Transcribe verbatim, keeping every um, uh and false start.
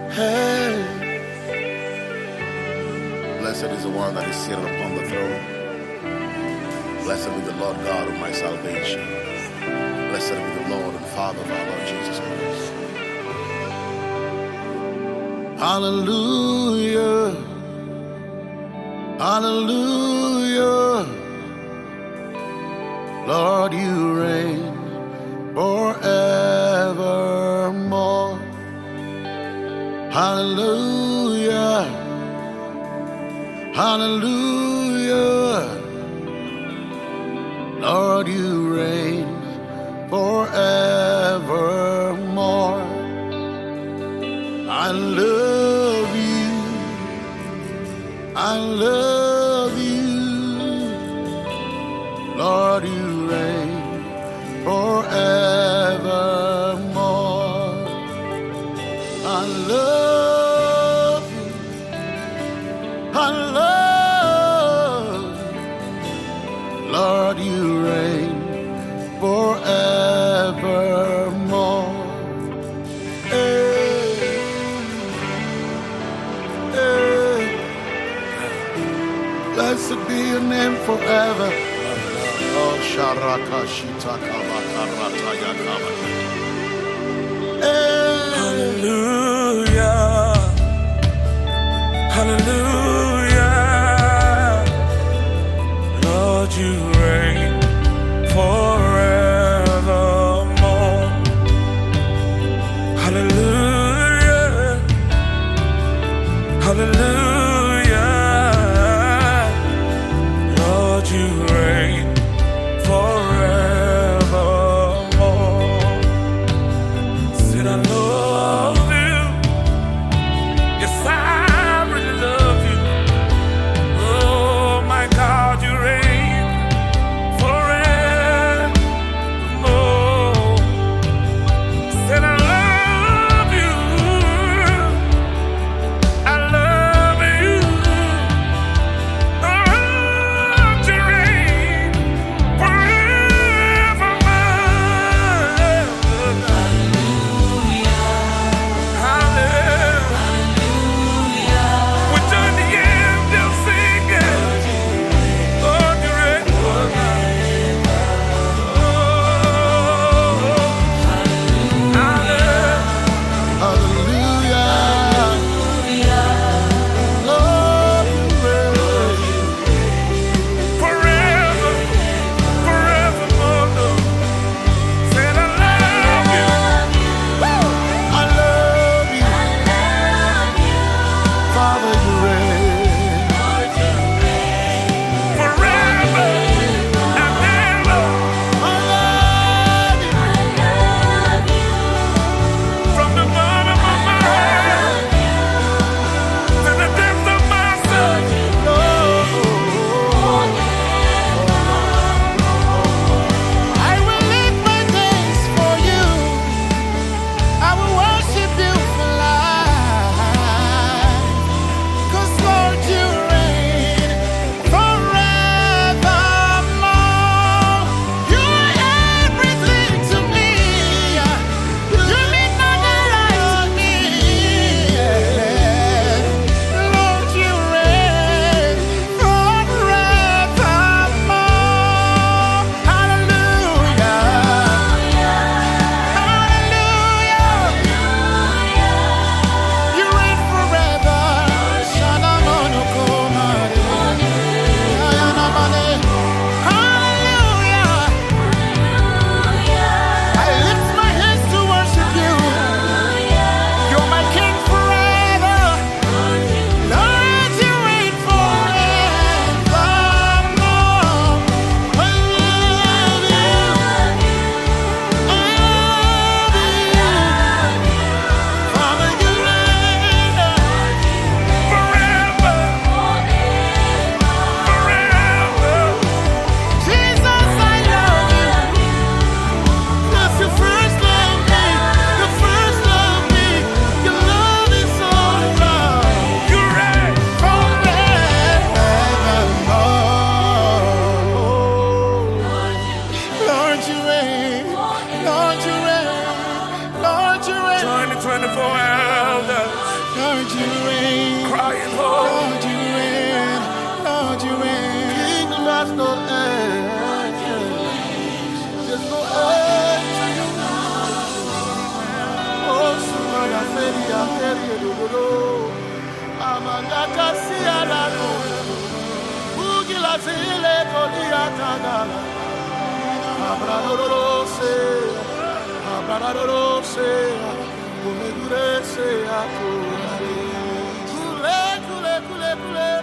Hey. Blessed is the one that is seated upon the throne. Blessed be the Lord God of my salvation. Blessed be the Lord and Father of our Lord Jesus Christ. Hallelujah. Hallelujah. Lord, you reign forevermore. Hallelujah. Hallelujah. Lord, you reign forevermore. I love you. I love you. Lord, you reign forevermore. I love you. I love you. Lord, you reign forevermore. Hey, hey. Blessed be your name forever. Oh, Sharakashita Kavakarata Yakava. Hallelujah. Hallelujah. Lord, you reign forevermore. Hallelujah. Hallelujah. Lord, you reign forevermore. Said I love you. Yes, I really love you. Oh my God, you reign forevermore. Said I love you. I love you. Oh, you reign twenty-four elders you reign. Crying holy. Lord, you reign. Lord, you reign. Kingdom has no end. There's no end to you. Oh, Sumaya Feria, Feria, Dodo. Amanda Cassia, Lado. Bugila Zile, Kodia, Tagala. Abradorose, Abradorose, Umedurese, Akure. Kule, kule, kule, kule.